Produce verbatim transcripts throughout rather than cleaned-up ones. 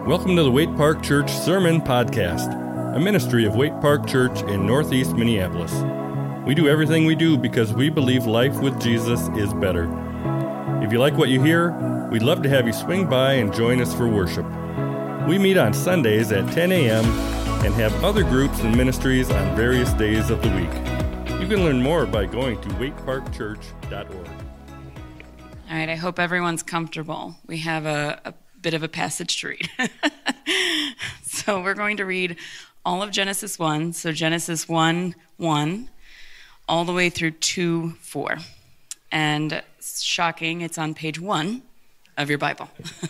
Welcome to the Waite Park Church Sermon Podcast, a ministry of Waite Park Church in Northeast Minneapolis. We do everything we do because we believe life with Jesus is better. If you like what you hear, we'd love to have you swing by and join us for worship. We meet on Sundays at ten a.m. and have other groups and ministries on various days of the week. You can learn more by going to waite park church dot org. All right, I hope everyone's comfortable. We have a, a bit of a passage to read. So we're going to read all of Genesis one, so Genesis one, one, all the way through two, four. And it's shocking, it's on page one of your Bible.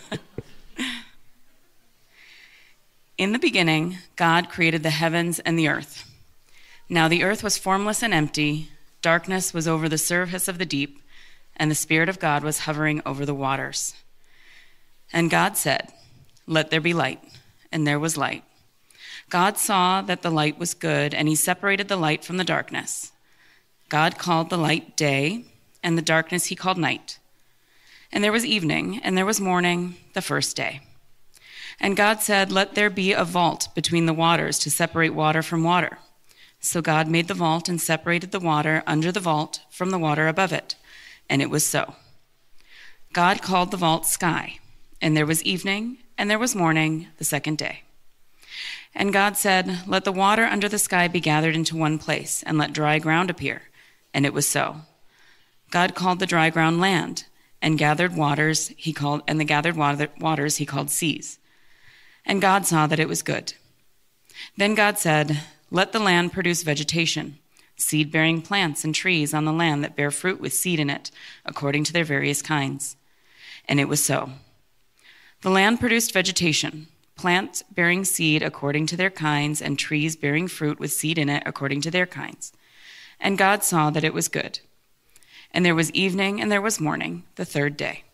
In the beginning, God created the heavens and the earth. Now the earth was formless and empty, darkness was over the surface of the deep, and the Spirit of God was hovering over the waters. And God said, "Let there be light," and there was light. God saw that the light was good, and he separated the light from the darkness. God called the light day, and the darkness he called night. And there was evening, and there was morning, the first day. And God said, "Let there be a vault between the waters to separate water from water." So God made the vault and separated the water under the vault from the water above it. And it was so. God called the vault sky, and there was evening, and there was morning, the second day. And God said, "Let the water under the sky be gathered into one place, and let dry ground appear." And it was so. God called the dry ground land, and gathered waters he called, and the gathered water, waters he called seas. And God saw that it was good. Then God said, "Let the land produce vegetation, seed-bearing plants and trees on the land that bear fruit with seed in it, according to their various kinds." And it was so. The land produced vegetation, plants bearing seed according to their kinds, and trees bearing fruit with seed in it according to their kinds. And God saw that it was good. And there was evening and there was morning, the third day.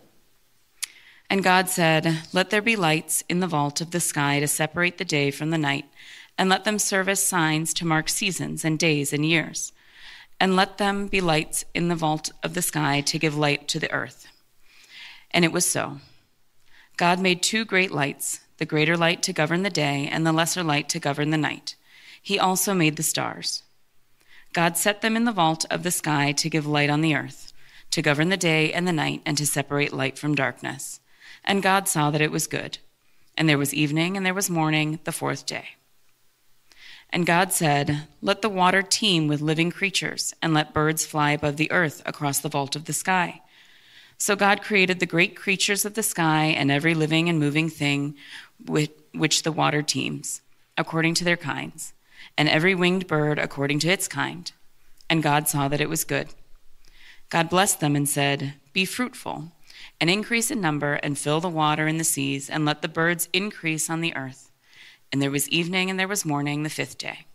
And God said, "Let there be lights in the vault of the sky to separate the day from the night, and let them serve as signs to mark seasons and days and years. And let them be lights in the vault of the sky to give light to the earth." And it was so. God made two great lights, the greater light to govern the day and the lesser light to govern the night. He also made the stars. God set them in the vault of the sky to give light on the earth, to govern the day and the night, and to separate light from darkness. And God saw that it was good. And there was evening and there was morning, the fourth day. And God said, "Let the water teem with living creatures, and let birds fly above the earth across the vault of the sky." So God created the great creatures of the sky and every living and moving thing with which the water teems, according to their kinds, and every winged bird according to its kind. And God saw that it was good. God blessed them and said, "Be fruitful, and increase in number, and fill the water in the seas, and let the birds increase on the earth." And there was evening and there was morning, the fifth day.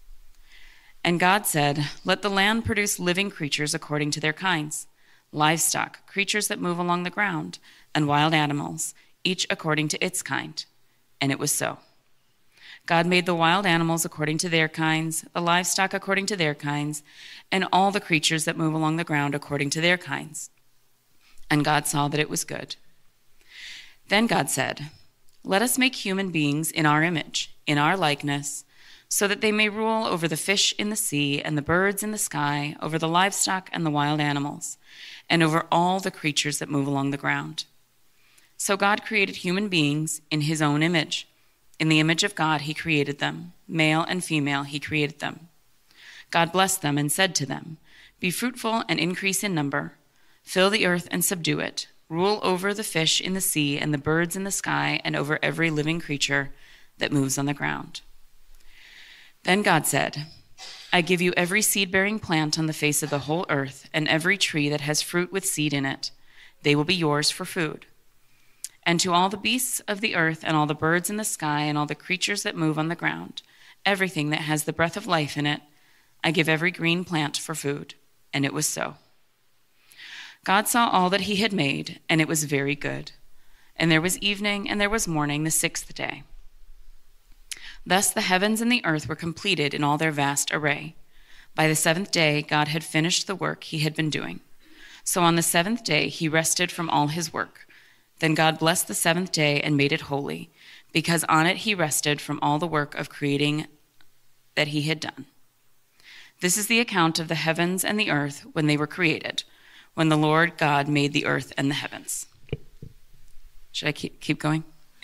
And God said, "Let the land produce living creatures according to their kinds, livestock, creatures that move along the ground, and wild animals, each according to its kind." And it was so. God made the wild animals according to their kinds, the livestock according to their kinds, and all the creatures that move along the ground according to their kinds. And God saw that it was good. Then God said, "Let us make human beings in our image, in our likeness, so that they may rule over the fish in the sea and the birds in the sky, over the livestock and the wild animals, and over all the creatures that move along the ground." So God created human beings in his own image. In the image of God he created them. Male and female he created them. God blessed them and said to them, "Be fruitful and increase in number. Fill the earth and subdue it. Rule over the fish in the sea and the birds in the sky, and over every living creature that moves on the ground." Then God said, "I give you every seed-bearing plant on the face of the whole earth, and every tree that has fruit with seed in it. They will be yours for food. And to all the beasts of the earth, and all the birds in the sky, and all the creatures that move on the ground, everything that has the breath of life in it, I give every green plant for food." And it was so. God saw all that he had made, and it was very good. And there was evening and there was morning, the sixth day. Thus the heavens and the earth were completed in all their vast array. By the seventh day, God had finished the work he had been doing. So on the seventh day, he rested from all his work. Then God blessed the seventh day and made it holy, because on it he rested from all the work of creating that he had done. This is the account of the heavens and the earth when they were created, when the Lord God made the earth and the heavens. Should I keep, keep going?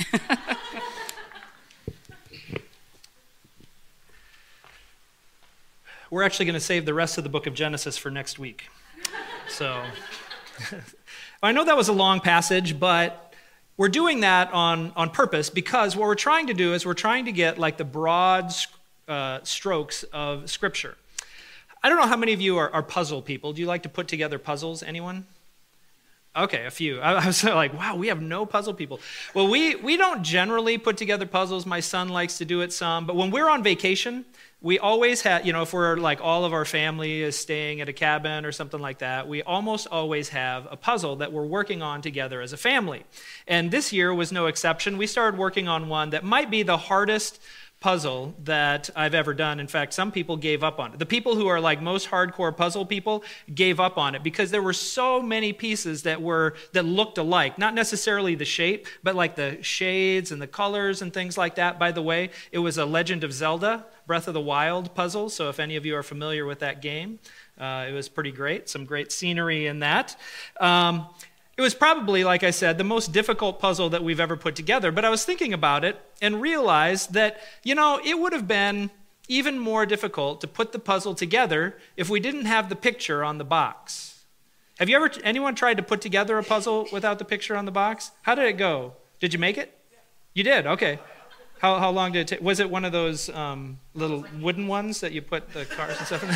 We're actually going to save the rest of the book of Genesis for next week. So I know that was a long passage, but we're doing that on, on purpose because what we're trying to do is we're trying to get like the broad uh, strokes of Scripture. I don't know how many of you are, are puzzle people. Do you like to put together puzzles? Anyone? Okay, a few. I, I was like, wow, we have no puzzle people. Well, we, we don't generally put together puzzles. My son likes to do it some. But when we're on vacation, we always have, you know, if we're like all of our family is staying at a cabin or something like that, we almost always have a puzzle that we're working on together as a family. And this year was no exception. We started working on one that might be the hardest puzzle that I've ever done. In fact, some people gave up on it. The people who are like most hardcore puzzle people gave up on it because there were so many pieces that were that looked alike. Not necessarily the shape, but like the shades and the colors and things like that. By the way, it was a Legend of Zelda, Breath of the Wild puzzle. So if any of you are familiar with that game, uh, it was pretty great. Some great scenery in that. Um, It was probably, like I said, the most difficult puzzle that we've ever put together. But I was thinking about it and realized that, you know, it would have been even more difficult to put the puzzle together if we didn't have the picture on the box. Have you ever, anyone tried to put together a puzzle without the picture on the box? How did it go? Did you make it? You did? Okay. How how long did it take? Was it one of those um, little wooden ones that you put the cars and stuff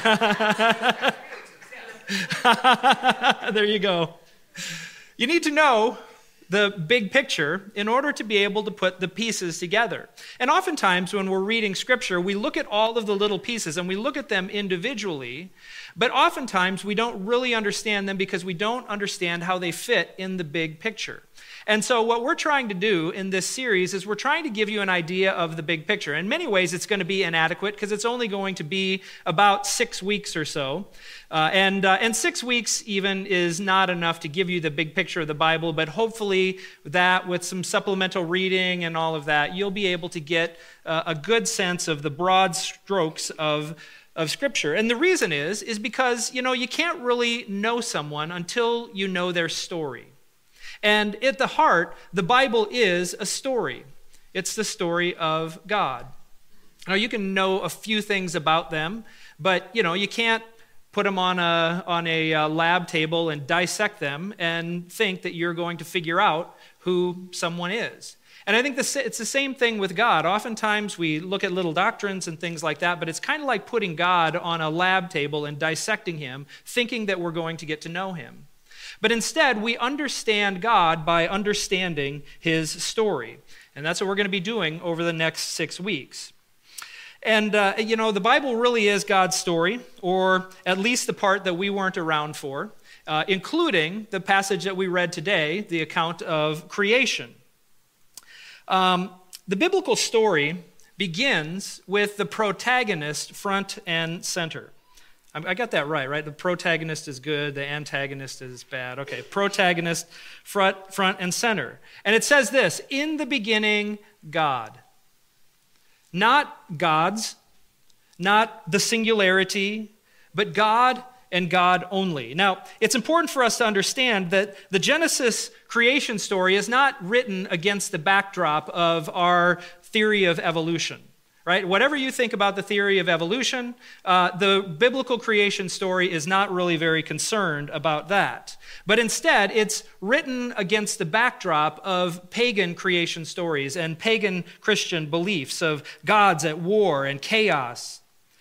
in? There you go. You need to know the big picture in order to be able to put the pieces together. And oftentimes when we're reading Scripture, we look at all of the little pieces and we look at them individually, but oftentimes we don't really understand them because we don't understand how they fit in the big picture. And so what we're trying to do in this series is we're trying to give you an idea of the big picture. In many ways, it's going to be inadequate because it's only going to be about six weeks or so. Uh, and, uh, and six weeks even is not enough to give you the big picture of the Bible, but hopefully that with some supplemental reading and all of that, you'll be able to get uh, a good sense of the broad strokes of of Scripture. And the reason is, is because, you know, you can't really know someone until you know their story. And at the heart, the Bible is a story. It's the story of God. Now, you can know a few things about them, but, you know, you can't put them on a, on a uh, lab table and dissect them and think that you're going to figure out who someone is. And I think this, it's the same thing with God. Oftentimes we look at little doctrines and things like that, but it's kind of like putting God on a lab table and dissecting him, thinking that we're going to get to know him. But instead, we understand God by understanding his story. And that's what we're going to be doing over the next six weeks. And, uh, you know, the Bible really is God's story, or at least the part that we weren't around for, uh, including the passage that we read today, the account of creation. Um, the biblical story begins with the protagonist front and center. I got that right, right? The protagonist is good, the antagonist is bad. Okay, protagonist, front, front and center. And it says this, in the beginning, God. Not gods, not the singularity, but God and God only. Now, it's important for us to understand that the Genesis creation story is not written against the backdrop of our theory of evolution. Right? Whatever you think about the theory of evolution, uh, the biblical creation story is not really very concerned about that. But instead, it's written against the backdrop of pagan creation stories and pagan Christian beliefs of gods at war and chaos.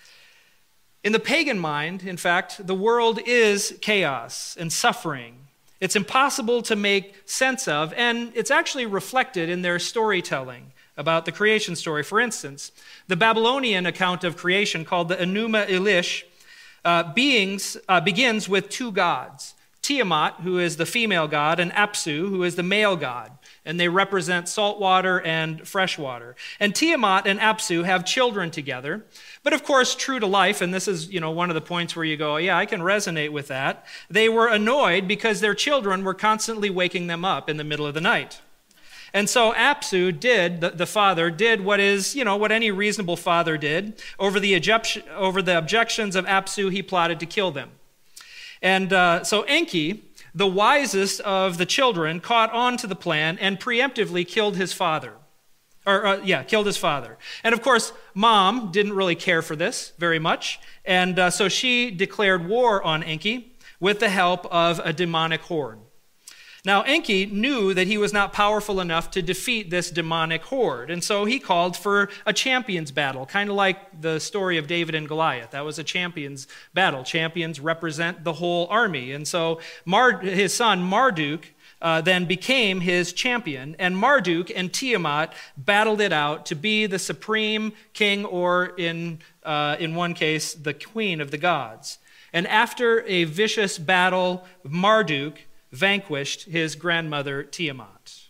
In the pagan mind, in fact, the world is chaos and suffering. It's impossible to make sense of, and it's actually reflected in their storytelling about the creation story. For instance, the Babylonian account of creation, called the Enuma Elish, uh, beings, uh, begins with two gods, Tiamat, who is the female god, and Apsu, who is the male god. And they represent salt water and fresh water. And Tiamat and Apsu have children together. But of course, true to life, and this is, you know, one of the points where you go, yeah, I can resonate with that. They were annoyed because their children were constantly waking them up in the middle of the night. And so Apsu did, the, the father, did what is, you know, what any reasonable father did. Over the, Egypt, over the objections of Apsu, he plotted to kill them. And uh, so Enki, the wisest of the children, caught on to the plan and preemptively killed his father. Or, uh, yeah, killed his father. And of course, Mom didn't really care for this very much. And uh, so she declared war on Enki with the help of a demonic horde. Now, Enki knew that he was not powerful enough to defeat this demonic horde, and so he called for a champions battle, kind of like the story of David and Goliath. That was a champions battle. Champions represent the whole army, and so Mar- his son Marduk uh, then became his champion, and Marduk and Tiamat battled it out to be the supreme king, or in, uh, in one case, the queen of the gods. And after a vicious battle, Marduk vanquished his grandmother Tiamat.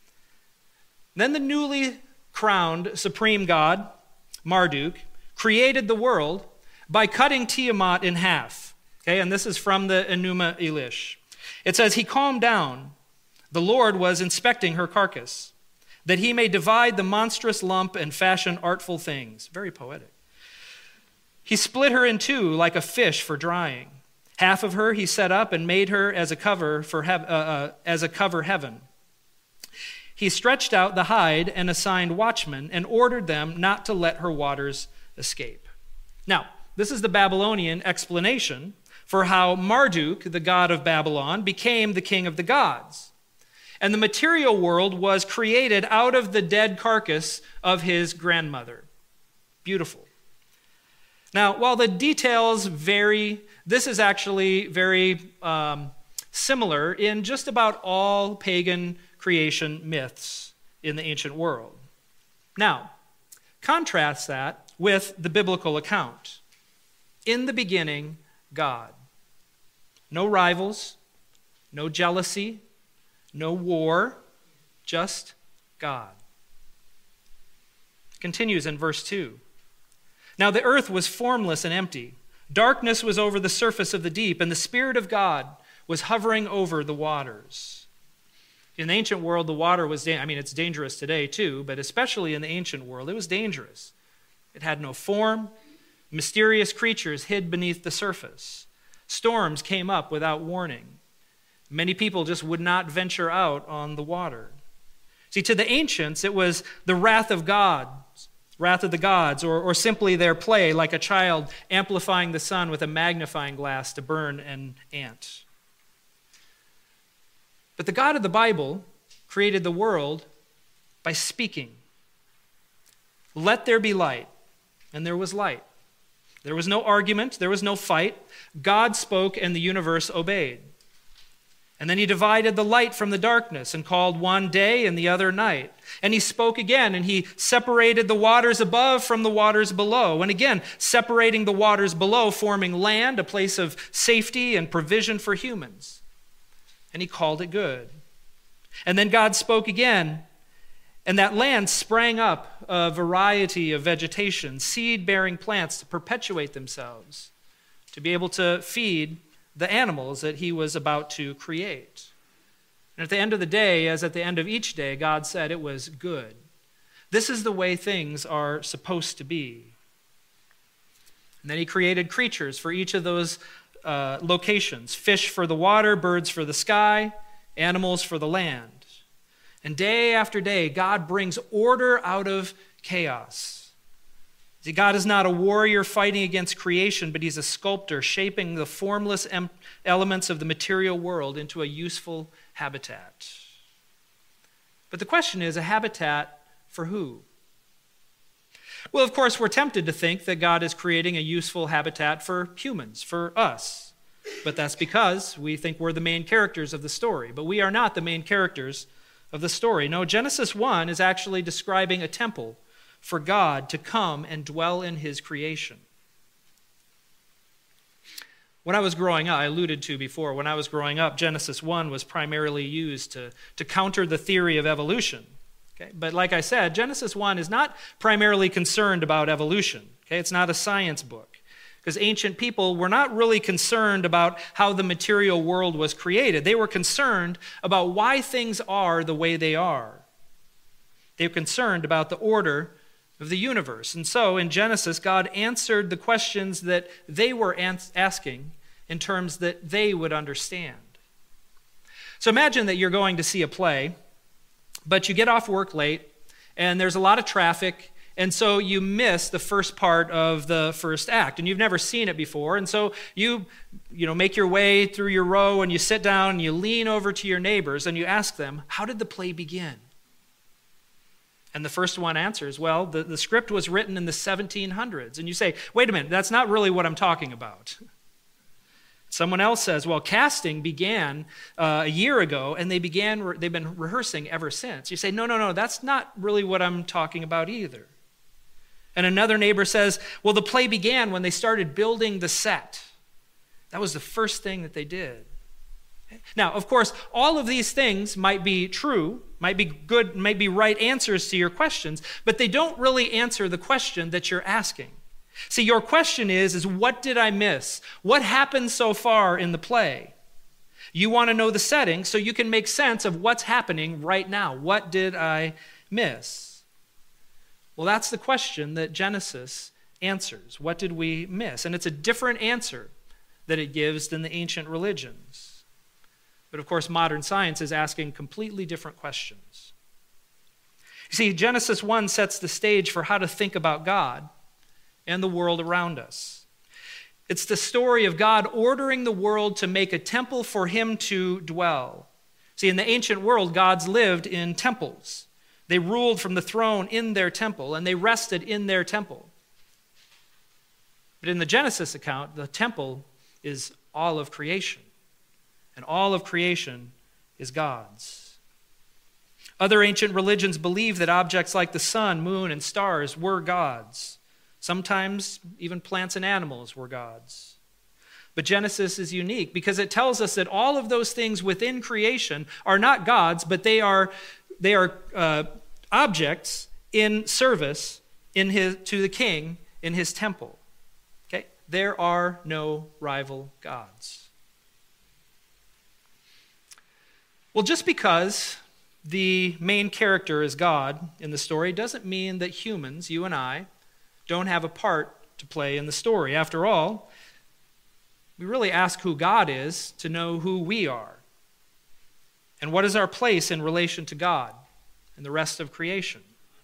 Then the newly crowned supreme god, Marduk, created the world by cutting Tiamat in half. Okay, and this is from the Enuma Elish. It says, he calmed down. The Lord was inspecting her carcass, that he may divide the monstrous lump and fashion artful things. Very poetic. He split her in two like a fish for drying. Half of her he set up and made her as a cover for hev- uh, uh, as a cover heaven. He stretched out the hide and assigned watchmen and ordered them not to let her waters escape. Now, this is the Babylonian explanation for how Marduk, the god of Babylon, became the king of the gods. And the material world was created out of the dead carcass of his grandmother. Beautiful. Now, while the details vary, this is actually very um, similar in just about all pagan creation myths in the ancient world. Now, contrast that with the biblical account. In the beginning, God. No rivals, no jealousy, no war, just God. It continues in verse two. Now the earth was formless and empty. Darkness was over the surface of the deep, and the Spirit of God was hovering over the waters. In the ancient world, the water was, da- I mean, it's dangerous today too, but especially in the ancient world, it was dangerous. It had no form. Mysterious creatures hid beneath the surface. Storms came up without warning. Many people just would not venture out on the water. See, to the ancients, it was the wrath of God, wrath of the gods, or, or simply their play, like a child amplifying the sun with a magnifying glass to burn an ant. But the God of the Bible created the world by speaking. Let there be light, and there was light. There was no argument, there was no fight. God spoke, and the universe obeyed. And then he divided the light from the darkness and called one day and the other night. And he spoke again, and he separated the waters above from the waters below. And again, separating the waters below, forming land, a place of safety and provision for humans. And he called it good. And then God spoke again, and that land sprang up a variety of vegetation, seed-bearing plants to perpetuate themselves, to be able to feed the animals that he was about to create. And at the end of the day, as at the end of each day, God said it was good. This is the way things are supposed to be. And then he created creatures for each of those uh, locations, fish for the water, birds for the sky, animals for the land. And day after day, God brings order out of chaos. See, God is not a warrior fighting against creation, but he's a sculptor shaping the formless em- elements of the material world into a useful habitat. But the question is, a habitat for who? Well, of course, we're tempted to think that God is creating a useful habitat for humans, for us. But that's because we think we're the main characters of the story. But we are not the main characters of the story. No, Genesis one is actually describing a temple for God to come and dwell in his creation. When I was growing up, I alluded to before, when I was growing up, Genesis one was primarily used to, to counter the theory of evolution. Okay? But like I said, Genesis one is not primarily concerned about evolution. Okay? It's not a science book. Because ancient people were not really concerned about how the material world was created. They were concerned about why things are the way they are. They were concerned about the order of the universe. And so in Genesis, God answered the questions that they were ans- asking in terms that they would understand. So imagine that you're going to see a play, but you get off work late, and there's a lot of traffic, and so you miss the first part of the first act, and you've never seen it before, and so you, you know, make your way through your row, and you sit down, and you lean over to your neighbors, and you ask them, how did the play begin? And the first one answers, well, the, the script was written in the seventeen hundreds. And you say, wait a minute, that's not really what I'm talking about. Someone else says, well, casting began uh, a year ago, and they began, they've been rehearsing ever since. You say, no, no, no, that's not really what I'm talking about either. And another neighbor says, well, the play began when they started building the set. That was the first thing that they did. Now, of course, all of these things might be true, might be good, might be right answers to your questions, but they don't really answer the question that you're asking. See, your question is, is what did I miss? What happened so far in the play? You want to know the setting so you can make sense of what's happening right now. What did I miss? Well, that's the question that Genesis answers. What did we miss? And it's a different answer that it gives than the ancient religions. But of course, modern science is asking completely different questions. You see, Genesis one sets the stage for how to think about God and the world around us. It's the story of God ordering the world to make a temple for him to dwell. See, in the ancient world, gods lived in temples. They ruled from the throne in their temple, and they rested in their temple. But in the Genesis account, the temple is all of creation, and all of creation is God's. Other ancient religions believed that objects like the sun, moon, and stars were gods. Sometimes even plants and animals were gods. But Genesis is unique because it tells us that all of those things within creation are not gods, but they are, they are uh, objects in service in his, to the king in his temple. Okay? There are no rival gods. Well, just because the main character is God in the story doesn't mean that humans, you and I, don't have a part to play in the story. After all, we really ask who God is to know who we are. And what is our place in relation to God and the rest of creation?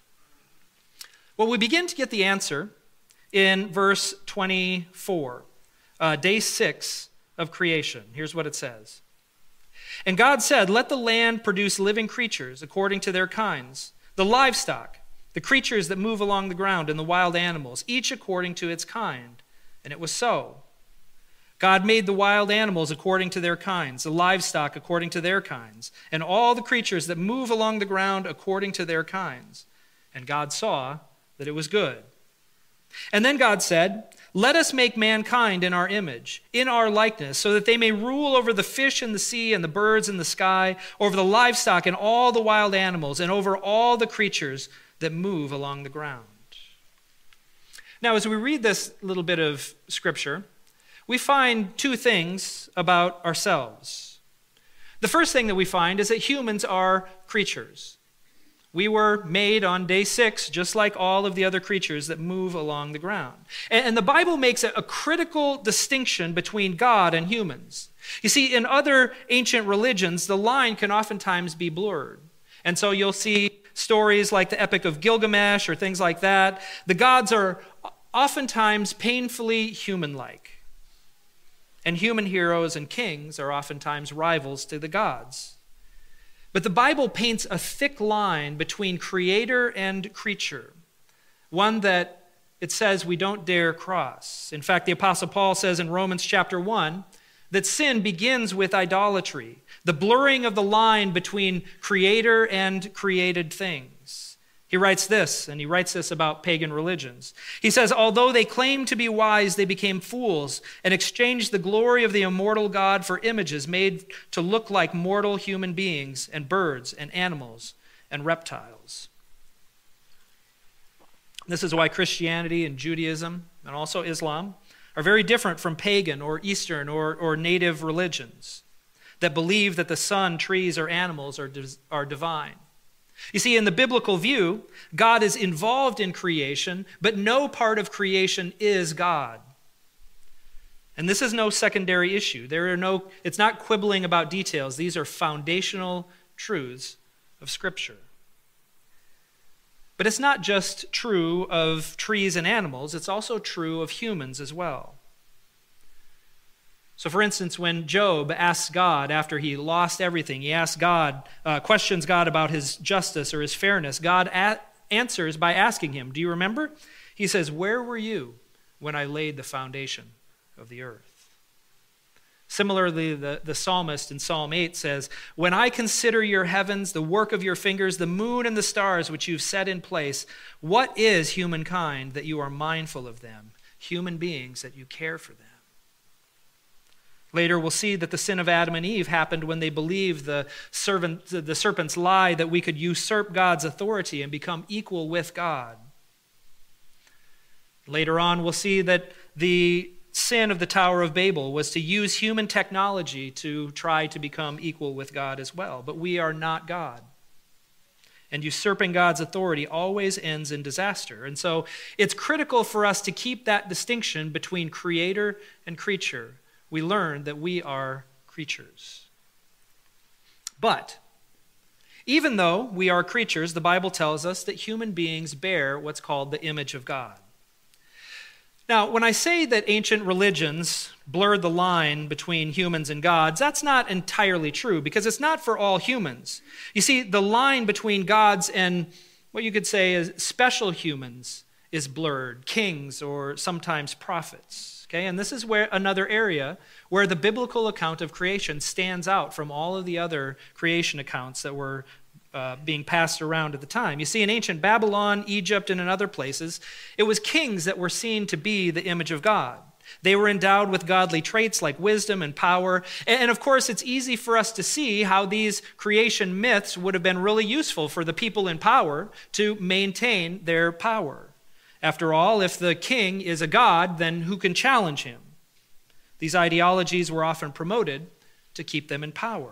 Well, we begin to get the answer in verse twenty-four, uh, day six of creation. Here's what it says. And God said, let the land produce living creatures according to their kinds, the livestock, the creatures that move along the ground, and the wild animals, each according to its kind. And it was so. God made the wild animals according to their kinds, the livestock according to their kinds, and all the creatures that move along the ground according to their kinds. And God saw that it was good. And then God said, let us make mankind in our image, in our likeness, so that they may rule over the fish in the sea and the birds in the sky, over the livestock and all the wild animals, and over all the creatures that move along the ground. Now, as we read this little bit of scripture, we find two things about ourselves. The first thing that we find is that humans are creatures. We were made on day six, just like all of the other creatures that move along the ground. And the Bible makes a critical distinction between God and humans. You see, in other ancient religions, the line can oftentimes be blurred. And so you'll see stories like the Epic of Gilgamesh or things like that. The gods are oftentimes painfully human-like. And human heroes and kings are oftentimes rivals to the gods. But the Bible paints a thick line between creator and creature, one that it says we don't dare cross. In fact, the Apostle Paul says in Romans chapter one that sin begins with idolatry, the blurring of the line between creator and created things. He writes this, and he writes this about pagan religions. He says, although they claimed to be wise, they became fools and exchanged the glory of the immortal God for images made to look like mortal human beings and birds and animals and reptiles. This is why Christianity and Judaism and also Islam are very different from pagan or Eastern or, or native religions that believe that the sun, trees, or animals are, are divine. You see, in the biblical view, God is involved in creation, but no part of creation is God. And this is no secondary issue. There are no, it's not quibbling about details. These are foundational truths of Scripture. But it's not just true of trees and animals, it's also true of humans as well. So for instance, when Job asks God after he lost everything, he asks God, uh, questions God about his justice or his fairness, God a- answers by asking him, do you remember? He says, where were you when I laid the foundation of the earth? Similarly, the, the psalmist in Psalm eight says, when I consider your heavens, the work of your fingers, the moon and the stars which you've set in place, what is humankind that you are mindful of them, human beings that you care for them? Later, we'll see that the sin of Adam and Eve happened when they believed the, servant, the serpent's lie that we could usurp God's authority and become equal with God. Later on, we'll see that the sin of the Tower of Babel was to use human technology to try to become equal with God as well. But we are not God. And usurping God's authority always ends in disaster. And so it's critical for us to keep that distinction between creator and creature. We learn that we are creatures. But even though we are creatures, the Bible tells us that human beings bear what's called the image of God. Now, when I say that ancient religions blurred the line between humans and gods, that's not entirely true because it's not for all humans. You see, the line between gods and what you could say is special humans is blurred, kings or sometimes prophets. Okay, and this is where another area where the biblical account of creation stands out from all of the other creation accounts that were uh, being passed around at the time. You see, in ancient Babylon, Egypt, and in other places, it was kings that were seen to be the image of God. They were endowed with godly traits like wisdom and power. And of course, it's easy for us to see how these creation myths would have been really useful for the people in power to maintain their power. After all, if the king is a god, then who can challenge him? These ideologies were often promoted to keep them in power.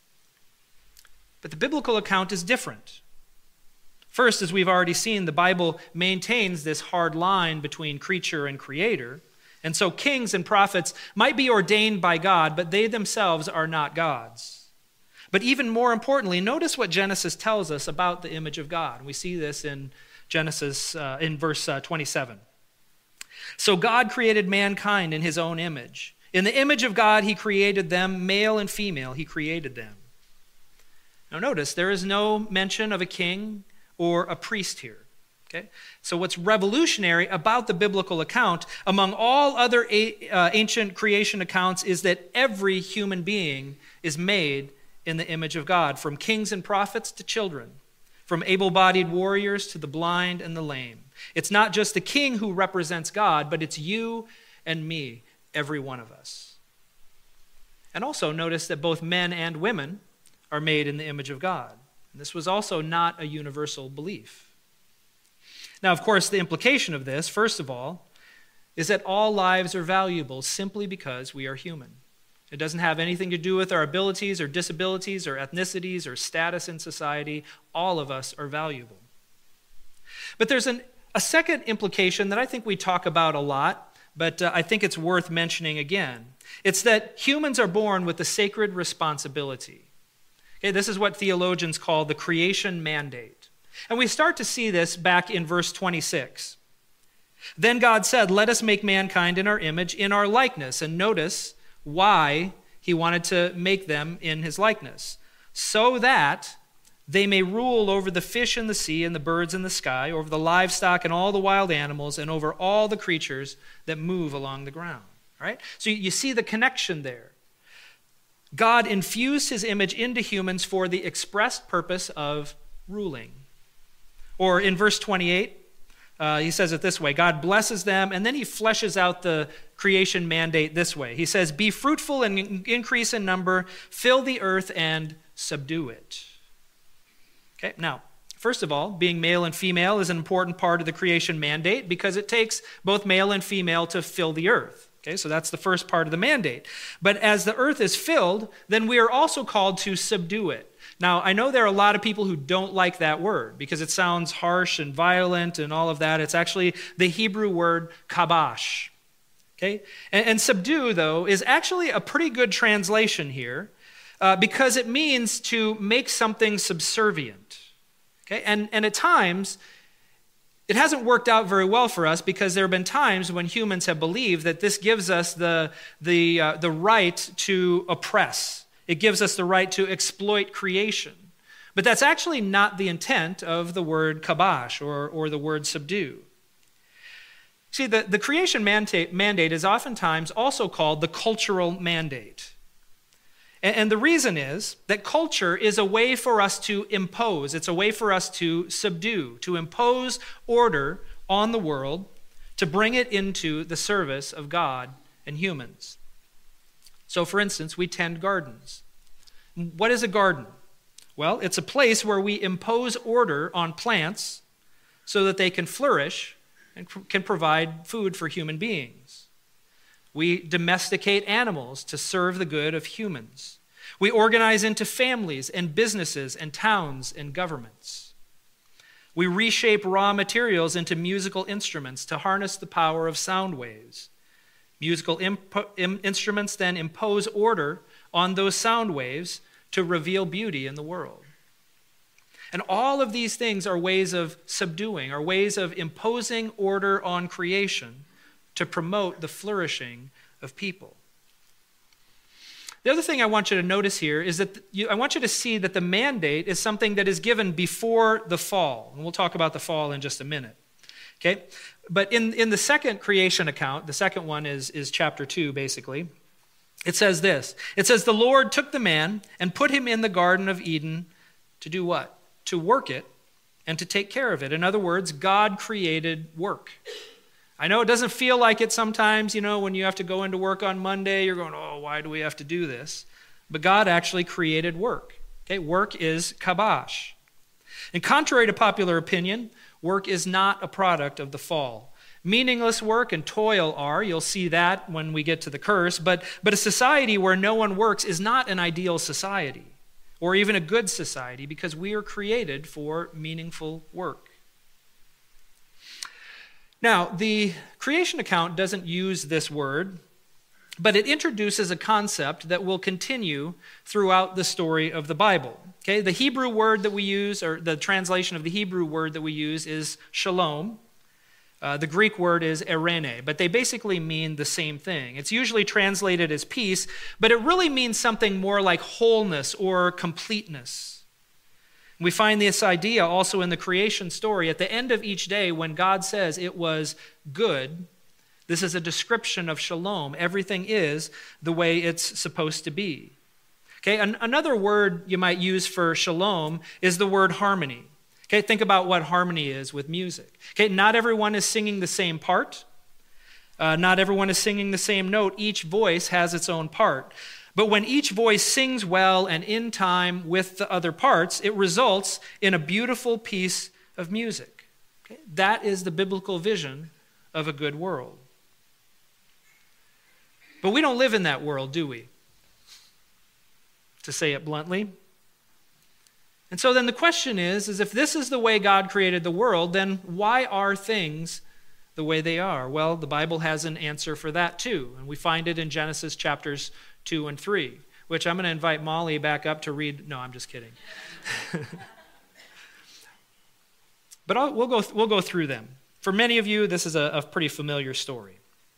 But the biblical account is different. First, as we've already seen, the Bible maintains this hard line between creature and creator. And so kings and prophets might be ordained by God, but they themselves are not gods. But even more importantly, notice what Genesis tells us about the image of God. We see this in Genesis uh, in verse uh, twenty-seven. So God created mankind in his own image. In the image of God, he created them, male and female, he created them. Now notice, there is no mention of a king or a priest here. Okay? So what's revolutionary about the biblical account, among all other a, uh, ancient creation accounts, is that every human being is made in the image of God, from kings and prophets to children, from able-bodied warriors to the blind and the lame. It's not just the king who represents God, but it's you and me, every one of us. And also notice that both men and women are made in the image of God. And this was also not a universal belief. Now, of course, the implication of this, first of all, is that all lives are valuable simply because we are human. It doesn't have anything to do with our abilities or disabilities or ethnicities or status in society. All of us are valuable. But there's an, a second implication that I think we talk about a lot, but uh, I think it's worth mentioning again. It's that humans are born with a sacred responsibility. Okay, this is what theologians call the creation mandate. And we start to see this back in verse twenty-six. Then God said, let us make mankind in our image, in our likeness. And notice why he wanted to make them in his likeness, so that they may rule over the fish in the sea and the birds in the sky, over the livestock and all the wild animals, and over all the creatures that move along the ground. All right? So you see the connection there. God infused his image into humans for the expressed purpose of ruling. Or in verse twenty-eight, Uh, he says it this way, God blesses them, and then he fleshes out the creation mandate this way. He says, be fruitful and increase in number, fill the earth and subdue it. Okay, now, first of all, being male and female is an important part of the creation mandate because it takes both male and female to fill the earth. Okay, so that's the first part of the mandate. But as the earth is filled, then we are also called to subdue it, Now, I know there are a lot of people who don't like that word because it sounds harsh and violent and all of that. It's actually the Hebrew word kabash. Okay? And, and subdue, though, is actually a pretty good translation here uh, because it means to make something subservient. Okay? And, and at times, it hasn't worked out very well for us because there have been times when humans have believed that this gives us the, the, uh, the right to oppress. It gives us the right to exploit creation. But that's actually not the intent of the word kabash or, or the word subdue. See, the, the creation mandate, mandate is oftentimes also called the cultural mandate. And, and the reason is that culture is a way for us to impose. It's a way for us to subdue, to impose order on the world, to bring it into the service of God and humans. So, for instance, we tend gardens. What is a garden? Well, it's a place where we impose order on plants so that they can flourish and can provide food for human beings. We domesticate animals to serve the good of humans. We organize into families and businesses and towns and governments. We reshape raw materials into musical instruments to harness the power of sound waves. Musical impo- im- instruments then impose order on those sound waves to reveal beauty in the world. And all of these things are ways of subduing, are ways of imposing order on creation to promote the flourishing of people. The other thing I want you to notice here is that you, I want you to see that the mandate is something that is given before the fall. And we'll talk about the fall in just a minute. Okay? But in, in the second creation account, the second one is, is chapter two, basically. It says this. It says, the Lord took the man and put him in the Garden of Eden to do what? To work it and to take care of it. In other words, God created work. I know it doesn't feel like it sometimes, you know, when you have to go into work on Monday, you're going, oh, why do we have to do this? But God actually created work. Okay, work is kabash. And contrary to popular opinion, work is not a product of the fall. Meaningless work and toil are. You'll see that when we get to the curse. But, but a society where no one works is not an ideal society or even a good society because we are created for meaningful work. Now, the creation account doesn't use this word, but it introduces a concept that will continue throughout the story of the Bible. Okay, the Hebrew word that we use, or the translation of the Hebrew word that we use is shalom. Uh, the Greek word is eirene, but they basically mean the same thing. It's usually translated as peace, but it really means something more like wholeness or completeness. We find this idea also in the creation story. At the end of each day, when God says it was good, this is a description of shalom. Everything is the way it's supposed to be. Okay, an- another word you might use for shalom is the word harmony. Okay, think about what harmony is with music. Okay, not everyone is singing the same part. Uh, not everyone is singing the same note. Each voice has its own part. But when each voice sings well and in time with the other parts, it results in a beautiful piece of music. Okay? That is the biblical vision of a good world. But we don't live in that world, do we? To say it bluntly. And so then the question is, is if this is the way God created the world, then why are things the way they are? Well, the Bible has an answer for that too. And we find it in Genesis chapters two and three, which I'm going to invite Molly back up to read. No, I'm just kidding. But I'll, we'll, go, we'll go through them. For many of you, this is a, a pretty familiar story.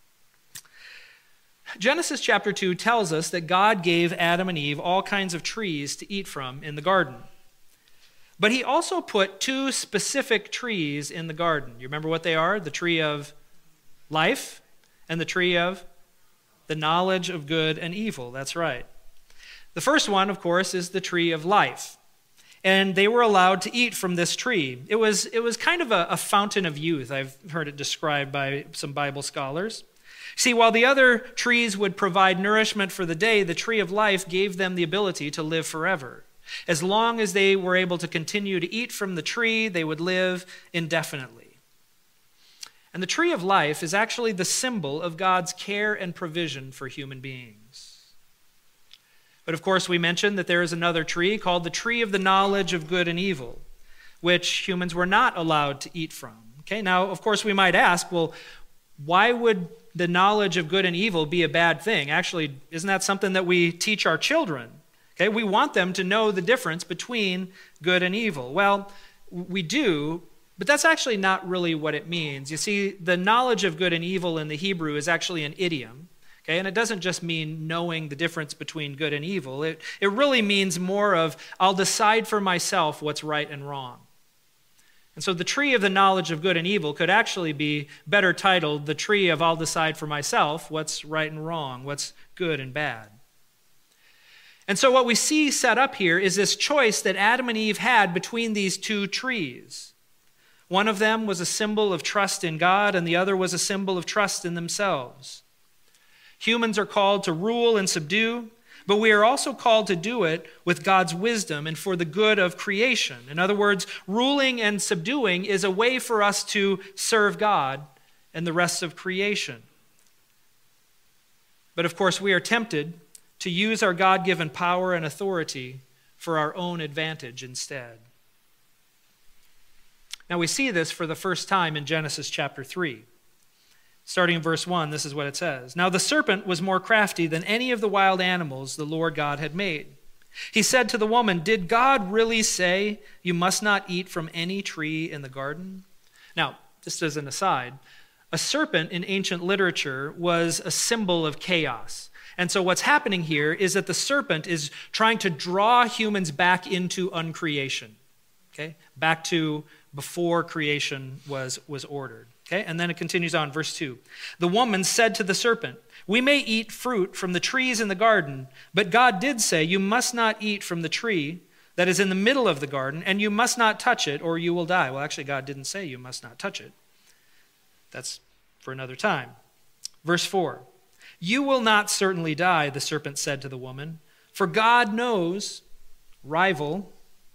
Genesis chapter two tells us that God gave Adam and Eve all kinds of trees to eat from in the garden. But he also put two specific trees in the garden. You remember what they are? The tree of life and the tree of the knowledge of good and evil. That's right. The first one, of course, is the tree of life. And they were allowed to eat from this tree. It was, it was kind of a, a fountain of youth. I've heard it described by some Bible scholars. See, while the other trees would provide nourishment for the day, the tree of life gave them the ability to live forever. As long as they were able to continue to eat from the tree, they would live indefinitely. And the tree of life is actually the symbol of God's care and provision for human beings. But of course, we mentioned that there is another tree called the tree of the knowledge of good and evil, which humans were not allowed to eat from. Okay, now, of course, we might ask, well, why would the knowledge of good and evil be a bad thing? Actually, isn't that something that we teach our children? Okay, we want them to know the difference between good and evil. Well, we do, but that's actually not really what it means. You see, the knowledge of good and evil in the Hebrew is actually an idiom. Okay, and it doesn't just mean knowing the difference between good and evil. It, it really means more of, I'll decide for myself what's right and wrong. And so the tree of the knowledge of good and evil could actually be better titled, the tree of I'll decide for myself what's right and wrong, what's good and bad. And so what we see set up here is this choice that Adam and Eve had between these two trees. One of them was a symbol of trust in God, and the other was a symbol of trust in themselves. Humans are called to rule and subdue, but we are also called to do it with God's wisdom and for the good of creation. In other words, ruling and subduing is a way for us to serve God and the rest of creation. But of course, we are tempted to use our God-given power and authority for our own advantage instead. Now we see this for the first time in Genesis chapter three. Starting in verse one, this is what it says. Now the serpent was more crafty than any of the wild animals the Lord God had made. He said to the woman, "Did God really say you must not eat from any tree in the garden?" Now, just as an aside, a serpent in ancient literature was a symbol of chaos. And so what's happening here is that the serpent is trying to draw humans back into uncreation, okay? Back to before creation was, was ordered. Okay, and then it continues on, verse two. The woman said to the serpent, "We may eat fruit from the trees in the garden, but God did say, you must not eat from the tree that is in the middle of the garden, and you must not touch it, or you will die." Well, actually, God didn't say you must not touch it. That's for another time. Verse four. "You will not certainly die," the serpent said to the woman, "for God knows," rival,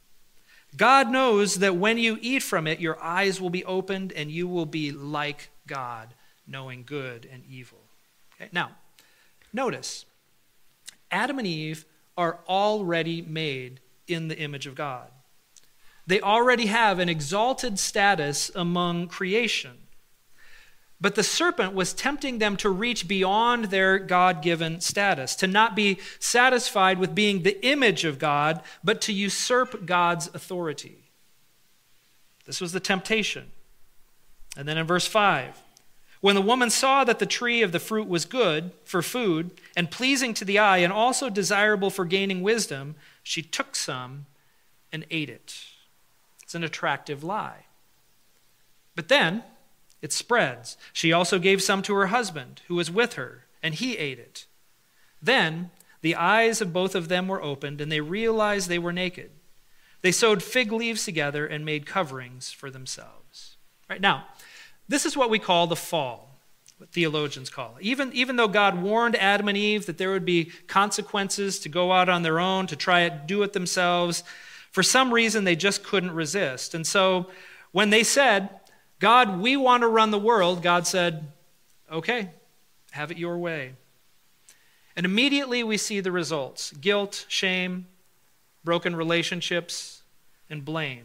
God knows that when you eat from it, your eyes will be opened and you will be like God, knowing good and evil. Okay? Now, notice, Adam and Eve are already made in the image of God. They already have an exalted status among creation. But the serpent was tempting them to reach beyond their God-given status, to not be satisfied with being the image of God, but to usurp God's authority. This was the temptation. And then in verse five, when the woman saw that the tree of the fruit was good for food and pleasing to the eye and also desirable for gaining wisdom, she took some and ate it. It's an attractive lie. But then it spreads. She also gave some to her husband, who was with her, and he ate it. Then the eyes of both of them were opened, and they realized they were naked. They sewed fig leaves together and made coverings for themselves. Right now, this is what we call the fall, what theologians call it. Even, even though God warned Adam and Eve that there would be consequences to go out on their own, to try it, do it themselves, for some reason they just couldn't resist. And so when they said, "God, we want to run the world," God said, "Okay, have it your way." And immediately we see the results: guilt, shame, broken relationships, and blame.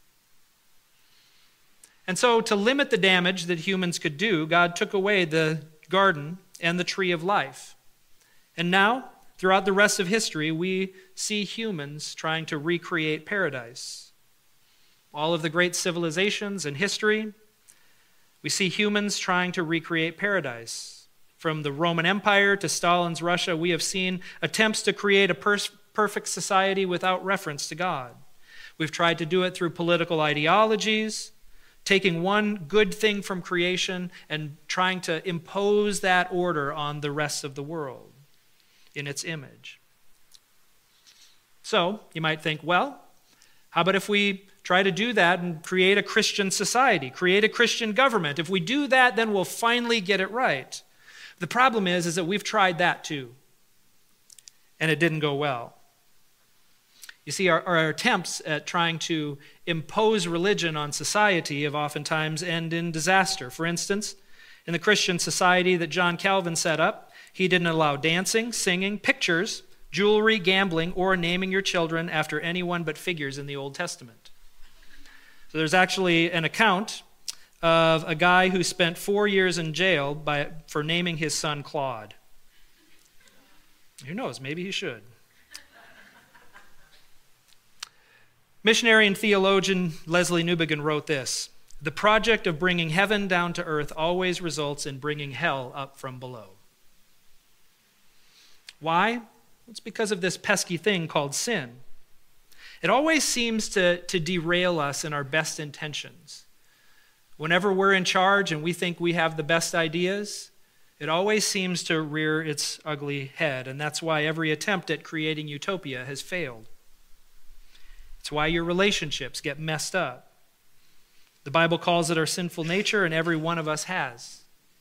And so to limit the damage that humans could do, God took away the garden and the tree of life. And now, throughout the rest of history, we see humans trying to recreate paradise. All of the great civilizations in history, we see humans trying to recreate paradise. From the Roman Empire to Stalin's Russia, we have seen attempts to create a per- perfect society without reference to God. We've tried to do it through political ideologies, taking one good thing from creation and trying to impose that order on the rest of the world in its image. So, you might think, well, how about if we try to do that and create a Christian society, create a Christian government? If we do that, then we'll finally get it right. The problem is, is that we've tried that too, and it didn't go well. You see, our, our attempts at trying to impose religion on society have oftentimes ended in disaster. For instance, in the Christian society that John Calvin set up, he didn't allow dancing, singing, pictures, jewelry, gambling, or naming your children after anyone but figures in the Old Testament. So there's actually an account of a guy who spent four years in jail by, for naming his son Claude. Who knows, maybe he should. Missionary and theologian Leslie Newbigin wrote this: "The project of bringing heaven down to earth always results in bringing hell up from below." Why? It's because of this pesky thing called sin. It always seems to, to derail us in our best intentions. Whenever we're in charge and we think we have the best ideas, it always seems to rear its ugly head, and that's why every attempt at creating utopia has failed. It's why your relationships get messed up. The Bible calls it our sinful nature, and every one of us has.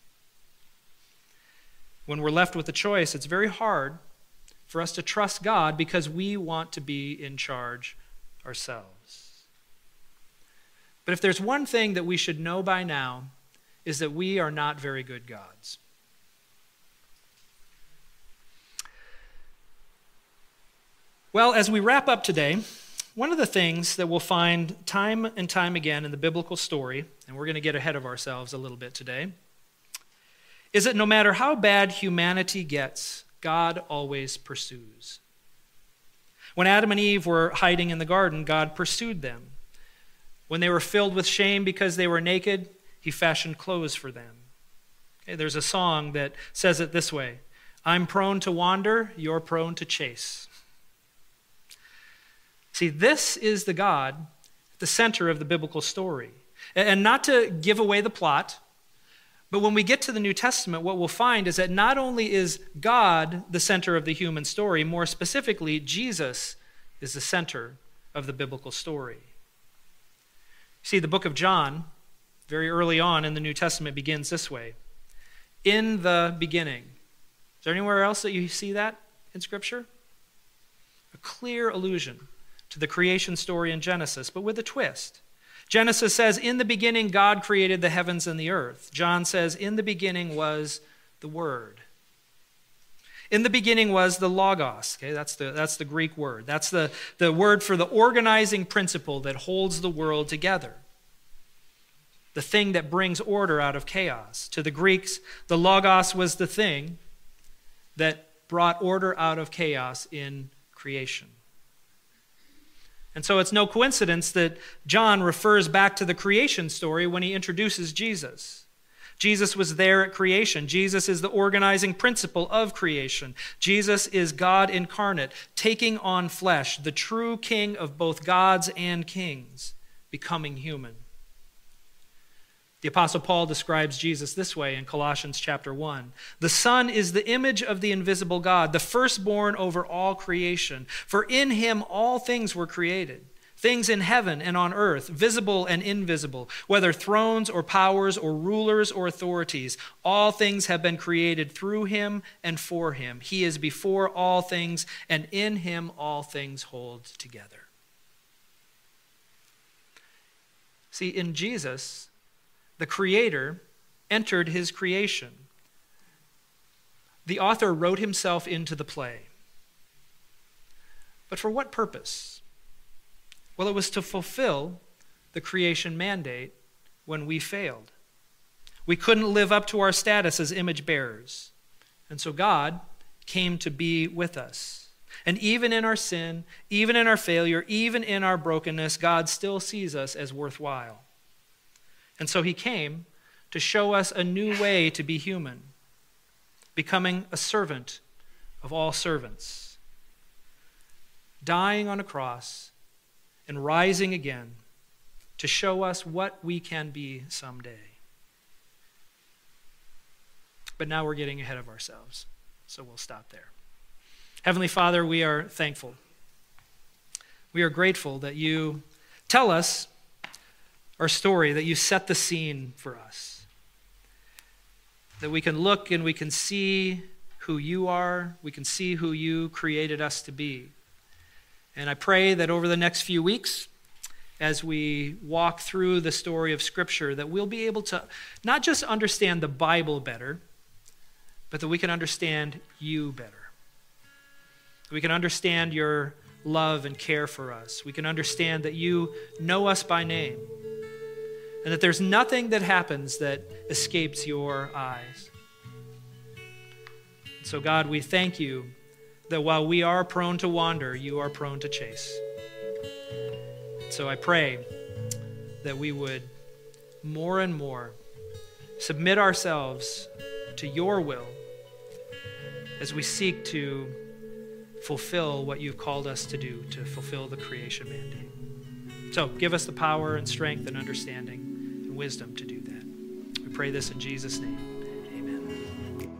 When we're left with a choice, it's very hard for us to trust God because we want to be in charge ourselves. But if there's one thing that we should know by now, is that we are not very good gods. Well, as we wrap up today, one of the things that we'll find time and time again in the biblical story, and we're going to get ahead of ourselves a little bit today, is that no matter how bad humanity gets, God always pursues. When Adam and Eve were hiding in the garden, God pursued them. When they were filled with shame because they were naked, he fashioned clothes for them. Okay, there's a song that says it this way: "I'm prone to wander, you're prone to chase." See, this is the God at the center of the biblical story. And not to give away the plot, but when we get to the New Testament, what we'll find is that not only is God the center of the human story, more specifically, Jesus is the center of the biblical story. See, the book of John, very early on in the New Testament, begins this way: "In the beginning." Is there anywhere else that you see that in Scripture? A clear allusion to the creation story in Genesis, but with a twist. Genesis says, "In the beginning, God created the heavens and the earth." John says, "In the beginning was the Word." In the beginning was the Logos. Okay, that's the, that's the Greek word. That's the, the word for the organizing principle that holds the world together. The thing that brings order out of chaos. To the Greeks, the Logos was the thing that brought order out of chaos in creation. And so it's no coincidence that John refers back to the creation story when he introduces Jesus. Jesus was there at creation. Jesus is the organizing principle of creation. Jesus is God incarnate, taking on flesh, the true king of both gods and kings, becoming human. The Apostle Paul describes Jesus this way in Colossians chapter one. "The Son is the image of the invisible God, the firstborn over all creation. For in him all things were created, things in heaven and on earth, visible and invisible, whether thrones or powers or rulers or authorities. All things have been created through him and for him. He is before all things, and in him all things hold together." See, in Jesus, the Creator entered his creation. The author wrote himself into the play. But for what purpose? Well, it was to fulfill the creation mandate when we failed. We couldn't live up to our status as image bearers. And so God came to be with us. And even in our sin, even in our failure, even in our brokenness, God still sees us as worthwhile. And so he came to show us a new way to be human, becoming a servant of all servants, dying on a cross and rising again to show us what we can be someday. But now we're getting ahead of ourselves, so we'll stop there. Heavenly Father, we are thankful. We are grateful that you tell us our story, that you set the scene for us, that we can look and we can see who you are, we can see who you created us to be. And I pray that over the next few weeks, as we walk through the story of Scripture, that we'll be able to not just understand the Bible better, but that we can understand you better. We can understand your love and care for us. We can understand that you know us by name and that there's nothing that happens that escapes your eyes. So God, we thank you that while we are prone to wander, you are prone to chase. So I pray that we would more and more submit ourselves to your will as we seek to fulfill what you've called us to do, to fulfill the creation mandate. So give us the power and strength and understanding and wisdom to do that. We pray this in Jesus' name. Amen.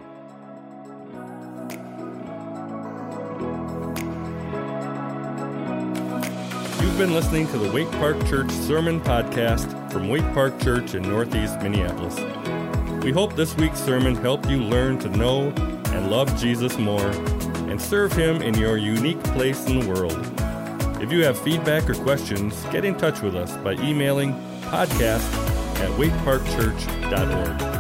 You've been listening to the Wake Park Church Sermon Podcast from Wake Park Church in Northeast Minneapolis. We hope this week's sermon helped you learn to know and love Jesus more and serve him in your unique place in the world. If you have feedback or questions, get in touch with us by emailing podcast at wake park church dot org.